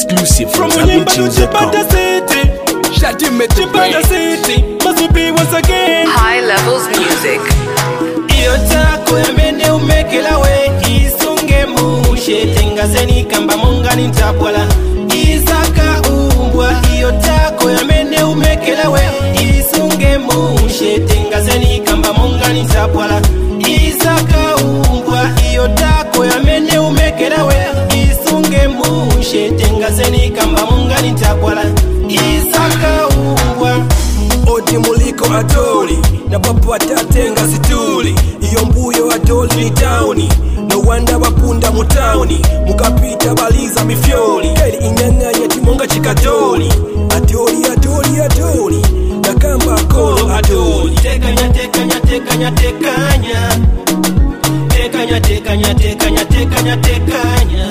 exclusive from SabinTunes.com. High Levels Music. Iyotako yamene umekela we isunge mushe tengazeni kamba mongani ntapwala Isaka umbwa iyotako yamene umekela we isunge mushe tengazeni kamba mongani ntapwala Isaka umbwa iyotako yamene umekela we isunge mushe tengazeni kamba mongani ntapwala Isaka umbwa Odi muliko atoli na papu atatenga situli iyo mbuyo atoli ni tauni no wanda wapunda mutauni mukapita baliza mifyoli keli inyang'anya timonga chikatoli atoli atoli atoli nakamba akolo atoli tekanya tekanya tekanya tekanya tekanya tekanya tekanya tekanya tekanya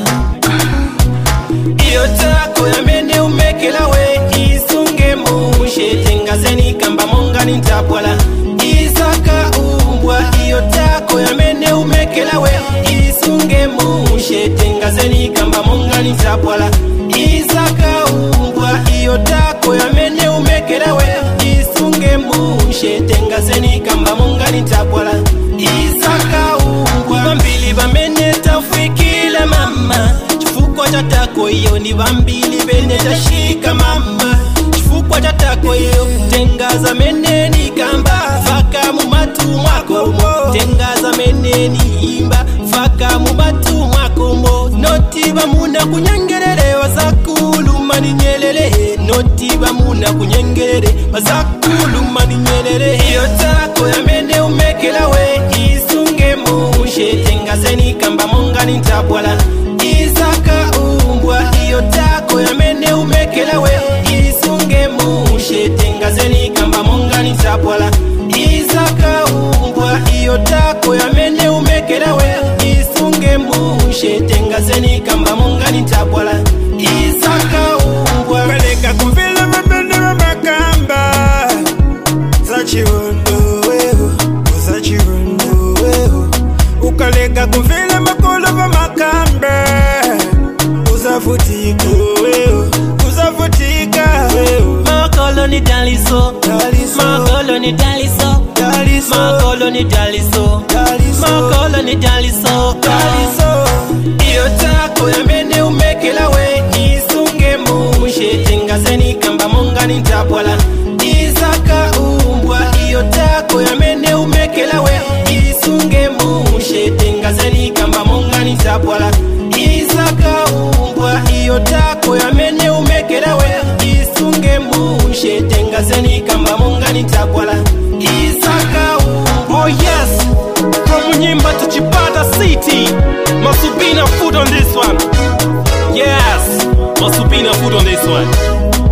iyotako yamene umekela we isunge mushe tengazeni kamba mongani ntapwala Isaka umbwa iyotako yamene umekela we isunge mushe tengazeni kamba mongani ntapwala Isaka umbwa iyotako yamene umekela we isunge mushe tengazeni kamba mongani ntapwala Isaka umbwa bambili bamene tafikile mama chifukwa chatako iyo ni bambili bene tashika mama chifukwa chatako iyo tengaza meneni kamba faka mumatu mwako tengaza meneni imba faka mumatu mwako notiba muna kunyengerere wazakuluma ni nyelele notiba muna kunyengerere wazakuluma ni nyelele iyotako yamene umekela we isunge mushe tengazeni kamba mongani ntapwala Isaka umbwa iyotako yamene umekela we isunge mushe tengazeni kamba mongani ntapwala Isaka umbwa iyotako yamene umekela we isunge mushe tengazeni kamba mongani ntapwala Isaka umbwa peleka kumvila mabende makamba zachirondo weho zachirondo weho ukaleka kumvila makolo makambe uzavutika weho uzavutika weho makolo ni daliso makolo ni daliso makolo ni daliso makolo ni daliso iyotako yamene umekela we isunge mushe tengazeni kamba mongani ntapwala Isaka umbwa iyotako yamene umekela we isunge mushe tengazeni kamba mongani ntapwala Isaka umbwa iyotako yamene umekela we isunge mushe tengazeni kamba mongani ntapwala Isaka umbwa. Oh yes, from Munyimba to Chipata City, Masubina food on this one. Yes, Masubina food on this one.